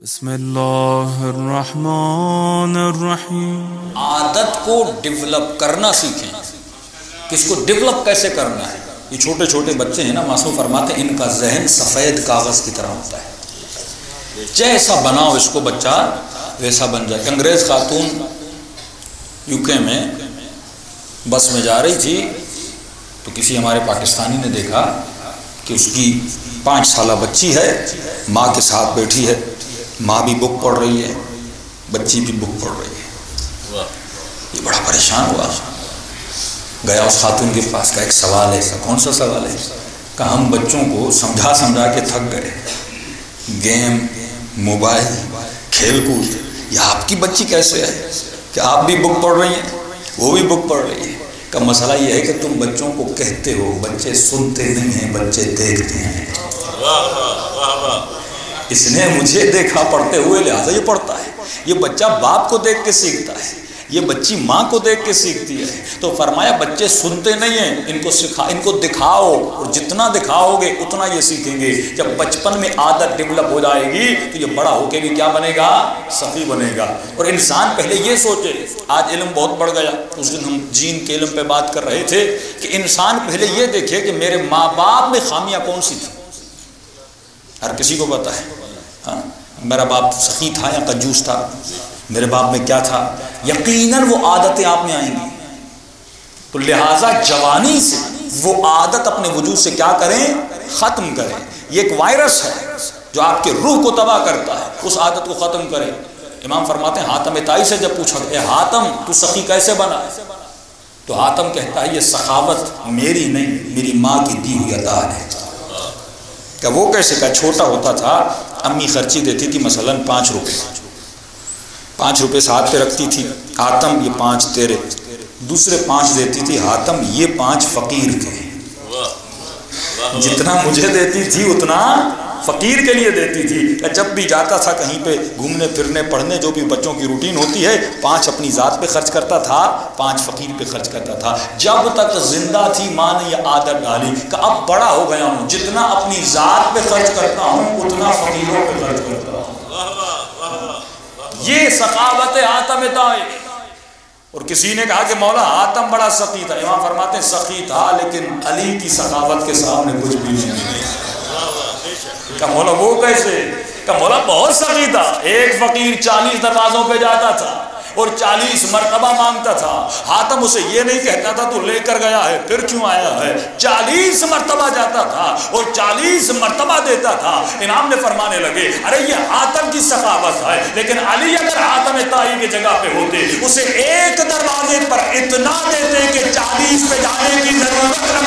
بسم اللہ الرحمن الرحیم۔ عادت کو ڈیولپ کرنا سیکھیں کہ اس کو ڈیولپ کیسے کرنا ہے۔ یہ چھوٹے چھوٹے بچے ہیں نا، معصوم فرماتے ہیں ان کا ذہن سفید کاغذ کی طرح ہوتا ہے، جیسا بناؤ اس کو بچہ ویسا بن جائے۔ انگریز خاتون UK میں بس میں جا رہی تھی تو کسی ہمارے پاکستانی نے دیکھا کہ اس کی 5 سالہ بچی ہے، ماں کے ساتھ بیٹھی ہے، ماں بھی بک پڑھ رہی ہے، بچی بھی بک پڑھ رہی ہے۔ یہ بڑا پریشان ہوا، گیا اس خاتون کے پاس، کا ایک سوال ہے۔ کون سا سوال ہے؟ کہ ہم بچوں کو سمجھا کے تھک گئے، گیم، موبائل، کھیل کود، یہ آپ کی بچی کیسے ہے کہ آپ بھی بک پڑھ رہی ہیں، وہ بھی بک پڑھ رہی ہے؟ کا مسئلہ یہ ہے کہ تم بچوں کو کہتے ہو، بچے سنتے نہیں ہیں، بچے دیکھتے ہیں۔ اس نے مجھے دیکھا پڑھتے ہوئے، لہٰذا یہ پڑھتا ہے۔ یہ بچہ باپ کو دیکھ کے سیکھتا ہے، یہ بچی ماں کو دیکھ کے سیکھتی ہے۔ تو فرمایا بچے سنتے نہیں ہیں، ان کو دکھاؤ، اور جتنا دکھاؤ گے اتنا یہ سیکھیں گے۔ جب بچپن میں عادت ڈیولپ ہو جائے گی تو یہ بڑا ہو کے بھی کیا بنے گا؟ سخی بنے گا۔ اور انسان پہلے یہ سوچے، آج علم بہت بڑھ گیا، اس دن ہم جین کے علم پہ بات کر رہے تھے کہ انسان پہلے یہ دیکھے کہ میرے ماں باپ میں خامیاں کون سی تھی۔ ہر کسی کو پتا ہے، ہاں میرا باپ سخی تھا یا کنجوس تھا، میرے باپ میں کیا تھا، یقیناً وہ عادتیں آپ میں آئیں گی۔ تو لہٰذا جوانی سے وہ عادت اپنے وجود سے کیا کریں؟ ختم کریں۔ یہ ایک وائرس ہے جو آپ کے روح کو تباہ کرتا ہے، اس عادت کو ختم کریں۔ امام فرماتے ہیں حاتم طائی سے جب پوچھا اے حاتم تو سخی کیسے بنا، تو حاتم کہتا ہے یہ سخاوت میری نہیں، میری ماں کی دی ہوئی عطا ہے۔ کہ وہ کیسے؟ کا چھوٹا ہوتا تھا، امی خرچی دیتی تھی مثلاً 5 روپے، 5 روپے ساتھ پہ رکھتی تھی، حاتم یہ 5 تیرے، دوسرے 5 دیتی تھی، حاتم یہ 5 فقیر کے، جتنا مجھے دیتی تھی اتنا فقیر کے لیے دیتی تھی۔ جب بھی جاتا تھا کہیں پہ گھومنے پھرنے پڑھنے، جو بھی بچوں کی روٹین ہوتی ہے، 5 اپنی ذات پہ خرچ کرتا تھا، 5 فقیر پہ خرچ کرتا تھا۔ جب تک زندہ تھی ماں نے یہ عادت ڈالی کہ اب بڑا ہو گیا ہوں، جتنا اپنی ذات پہ خرچ کرتا ہوں اتنا فقیروں پہ خرچ کرتا ہوں۔ یہ سخاوت حاتم طائی۔ اور کسی نے کہا کہ مولا حاتم بڑا سخی تھا، امام فرماتے ہیں سخی تھا لیکن علی کی سخاوت کے سامنے کچھ بھی نہیں۔ کہ مولا وہ کیسے؟ کہ مولا بہت سخی تھا، ایک فقیر 40 دروازوں پہ جاتا تھا اور 40 مرتبہ مانگتا تھا، حاتم اسے یہ نہیں کہتا تھا تو لے کر گیا ہے پھر کیوں آیا ہے، 40 مرتبہ جاتا تھا اور 40 مرتبہ دیتا تھا۔ امام نے فرمانے لگے ارے یہ حاتم کی سخاوت ہے، لیکن علی اگر حاتم طائی کی جگہ پہ ہوتے اسے ایک دروازے پر اتنا دیتے کہ 40 پہ جانے کی ضرورت